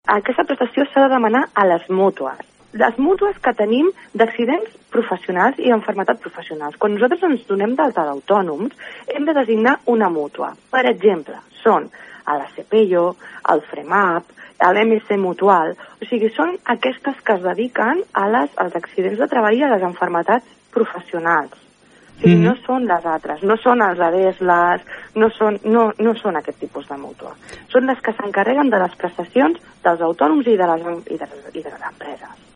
aquesta prestació s'ha de demanar a les mútues. Les mútues que tenim d'accidents professionals i enfermetats professionals. Quan nosaltres ens donem d'alta d'autònoms, hem de designar una mútua. Per exemple, són a la CPIO, el FREMAP, a l'MC Mutual. O sigui, són aquestes que es dediquen als accidents de treball i a les enfermetats professionals. O sigui, no són les altres, no són els ADESLAs, no són aquest tipus de mútua. Són les que s'encarreguen de les prestacions dels autònoms i de les empreses.